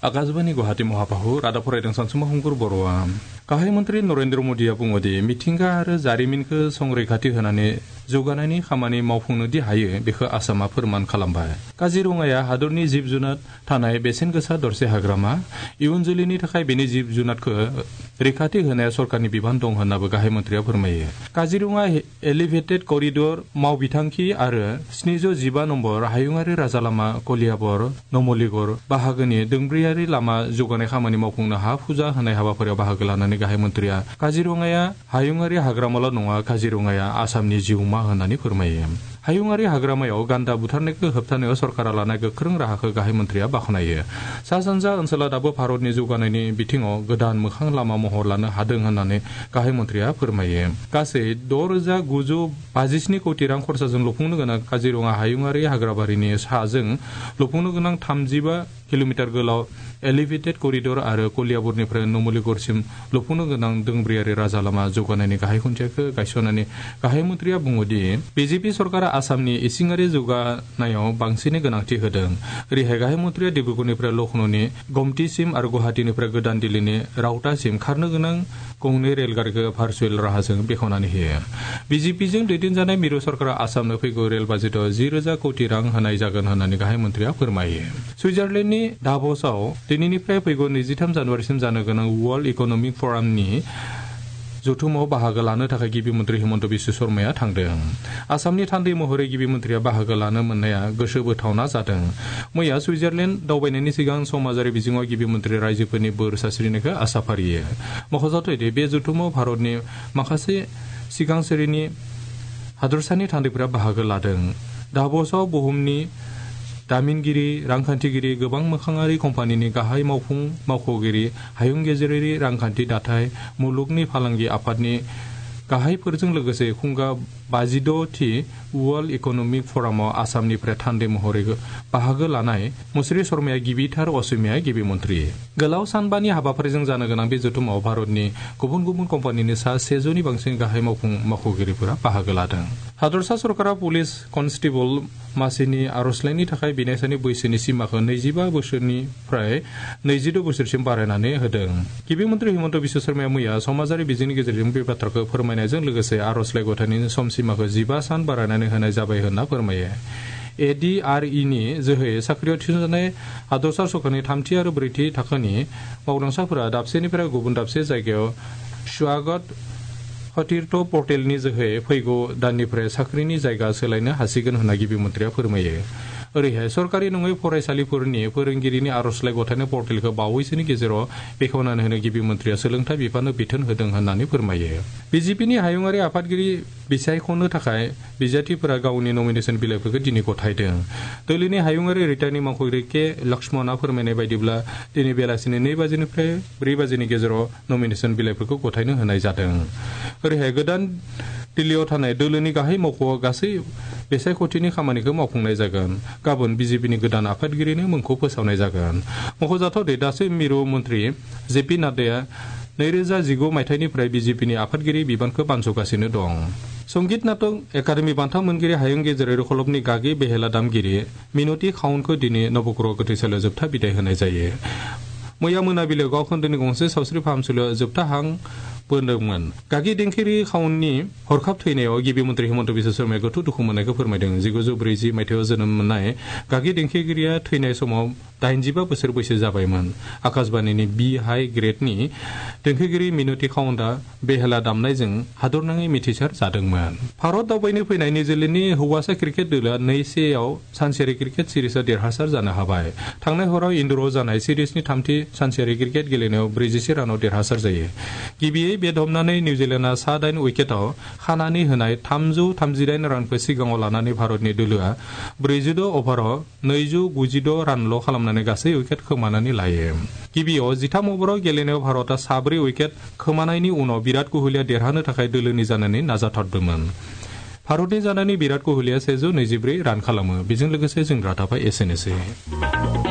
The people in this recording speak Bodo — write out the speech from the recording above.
आकाशबाणी गुवाहाटी महाबाहु रादाब फरायदों सानसुमा हुंगुर बर'आ गाहाय मन्त्रि नरेन्द्र मोदीआ बुङोदि मिथिंगा आरो जारिमिनखौ संरैखाथि होनानै जौगानायनि खामानि मावफुंनोदि हायो बेखौ आसामा फोरमान खालामबाय। काजिरङाया हादरनि जिब जुनार थानाय बेसेन गोसा दरसे हाग्रामा। इयुन जोलैनि थाखाय बेनि जिब जुनारखौ रैखाथि होनाया सरकारनि बिबान दं होन्नाबो गाहाय मन्त्रिया फोरमायो। काजिरङा एलिभेटेड करिडर मावबिथांखि आरो 715 नम्बर हायुङारि राजालामा कलियाबर नमलिगर बाहागोनि दोंब्रैयारि लामा जौगानाय खामानि मावफुंनो हा फुजा होनाय हाबाफारियाव बाहागो लानानै गाहाय मन्त्रिया काजिरङाया हायुङारि हाग्रामाल' नङा, काजिरङाया आसामनि जिउमा होननानै फोरमायो। हायुङारि हाग्रामायाव गान्दा बुथारनायखौ होबथानायाव सरकारा लानाय गोख्रों राहाखौ गाहाय मन्त्रिया बाख्नायो। सा सानजा ओनसोला दाबो भारतनि जौगानायनि बिथिङाव गोदान मोखां लामा महर लानो हादों होननानै गाहाय मन्त्रिया फोरमायो। गासै 6,957 कौटि रां खरसाजों लुफुंनो गोनां काजिरङा हायुङारि हाग्राबारिनि साजों लुफुंनो गोनां 35 किल'मिटार गोलाव एलिभेटेड करिडर आरो कलियाबरनिफ्राय नुमलिगरसिम लुफुंनो गोनां दोंब्रैयारि राजा लामा जौगानायनि गाहाय खुन्थियाखौ गायसननानै गाहाय मन्त्रिया बुङोदि बिजेपि सरकारा आसामनि इसिङारि जौगानायाव बांसिनै गोनांथि होदों। ओरैहाय गाहाय मन्त्रिया डिब्रुगड़निफ्राय लखनौनि गमटिसिम आरो गुवाहाटीनिफ्राय गोदान दिल्लीनि राउतासिम खारनो गोनां गंनै रेलगारिखौ भार्चुवेल राहाजों बेखेवनानै होयो। बिजेपिजों दैदेनजानाय मिरु सरकारा आसामनो फैगौ रेल बाजेटआव 10,000 कौटि रां होनाय जागोन होननानै गाहाय मन्त्रिया फोरमायो। सुइजारलेण्डनि दाभसआव दिनैनिफ्राय फैगौ 23 जानुवारिसिम जानो गोनां वर्ल्ड इकनमिक फरामनि जथुमाव बाहागो लानो थाखाय गिबि मन्त्रि हिमन्त बिश्व शर्माया थांदों। आसामनि थान्दै महरै गिबि मन्त्रिया बाहागो लानो मोननाया गोसो बोथावना जादों। मैया सुइजारलेण्ड दावबायनायनि सिगां समाजारि बिजोङाव गिबि मन्त्रि रायजोफोरनि बोर सास्रिनायखौ आसा फारियो। मख'जाथावदि बे जथुमाव भारतनि माखासे सिगांसिरिनि हादरसानि थान्दैफोरा बाहागो लादों। दाभसआव बुहुमनि दामिनगिरि, रांखान्थिगिरि, गोबां मोखाङारि कम्पानिनि गाहाय मावख'गिरि, हायुं गेजेरारि रांखान्थि दाथाय, मुलुगनि फालांगि आफादनि गाहायफोरजों लोगोसे खुंगा 56थि वर्ल्ड इकनमिक फरामाव आसामनिफ्राय थान्दै महरै बाहागो लानाय मुस्रि शर्माया गिबिथार असमिया गिबि मन्त्रि। गोलाव सानबानि हाबाफारिजों जानो गोनां बे जथुमाव भारतनि गुबुन गुबुन कम्पानिनि सा 100 नि बांसिन गाहाय मावख'गिरिफोरा बाहागो लादों। हादरसा सरकारा पुलिस कनस्टेबल मासिनि आर'जलाइनि थाखाय बिनायसानि बैसोनि सिमाखौ 25 बोसोरनिफ्राय 22 बोसोरसिम बारायनानै होदों। गिबि मन्त्रि हिमन्त बिश्व शर्माया मैया समाजारि बिजोंनि गेजेरजों बे बाथ्राखौ फोरमायनायजों लोगोसे आर'जलाइ गथायनायनि सम सिमाखौ 15 सान बारायनानै होनाय जाबाय होनना फोरमायो। एडिआरइनि जोहै साख्रियाव थिसनजानाय हादरसा सरकारनि 3थि आरो 4थि थाखोनि मावदांसाफोरा दाबसेनिफ्राय गुबुन दाबसे जायगायाव स्वागत खतीर्थ पर्टेलनि जोहै फैगौ दाननिफ्राय साख्रिनि जायगा सोलायनो हासिगोन होनना गिबि मन्त्रिया फोरमायो। ओरैहाय सरकारि नङै फरायसालिफोरनि फोरोंगिरिनि आर'जलाइ गथायनाय पर्टेलखौ बावैसोनि गेजेराव बेखेवनानै होनो गिबि मन्त्रिया सोलोंथाइ बिफाननो बिथोन होदों होननानै फोरमायो। बिजेपिनि हायुङारि आफादगिरि बिसायख'नो थाखाय बिजाथिफोरा गावनि नमिनेसन बिलाइफोरखौ दिनै गथायदों। दोलोनि हायुङारि रिटार्निं मावख'गिरि के लक्ष्मणआ फोरमायनाय बायदिब्ला दिनै बेलासिनि 2 बाजिनिफ्राय 4 बाजिनि गेजेराव नमिनेसन बिलाइफोरखौ गथायनो होनाय जादों। ओरैहाय गोदान दिल्लीयाव थानाय दोलोनि गाहाय मावख'आव गासै बेसायख'थिनि खामानिखौ मावफुंनाय जागोन। गाबोन बिजेपिनि गोदान आफादगिरिनो मुंखौ फोसावनाय जागोन। मख'जाथावदि दासो मिरु मन्त्रि जेपि नाड्डाया 2019 मायथाइनिफ्राय बिजेपिनि आफादगिरि बिबानखौ बानस'गासिनो दं। संगीत नाटक एकाडेमि बान्था मोनगिरि हायुं गेजेरारि खलबनि गागि बेहेला दामगिरि मिनति खाउनखौ दिनै नबग्रह गोथैसालियाव जोबथा बिदाय होनाय जायो। मैया मोनाबिलियाव गावखोन्दोनि गंसे सावस्रि फाहामसालियाव जोबथा हां बोदोंमोन। गागि देंखोगिरि खाउननि हरखाब थैनायाव गिबि मन्त्रि हिमन्त बिश्व शर्माया गोथौ दुखु मोननायखौ फोरमायदों। 1940 मायथाइयाव जोनोम मोननाय गागि देंखोगिरिया थैनाय समाव 85 बोसोर बैसो जाबायमोन। आकाशबाणीनि बी हाई ग्रेडनि देंखोगिरि मिनति खाउनआ बेहेला दामनायजों हादरनाङै मिथिसार जादोंमोन। भारत दावबायनो फैनाय निउजिलेण्डनि हौवासा क्रिकेट दोलोआ 2-1 सानसेयारि क्रिकेट सिरिजआव देरहासार जानो हाबाय। थांनाय हराव इन्द'रआव जानाय सिरिजनि 3थि सानसेयारि क्रिकेट गेलेनायाव 41 रानाव देरहासार जायो। गिबियै बेट हमनानै निउजिलेण्डआ 8 उइकेटआव खानानै होनाय 338 रानखौ सिगाङाव लानानै भारतनि दोलोआ 46 अभाराव 296 रानल' खालामनानै गासै उइकेट खोमानानै लायो। गिबियाव 13 अभाराव गेलेनायाव भारतआ 4 उइकेट खोमानायनि उनाव बिराट क'हलीआ देरहानो थाखाय दोलोनि जानानै नाजाथारदोंमोन। भारतनि जानानै बिराट क'हलीआ 124 रान खालामो। बेजों लोगोसे जों रादाबा एसेनोसै।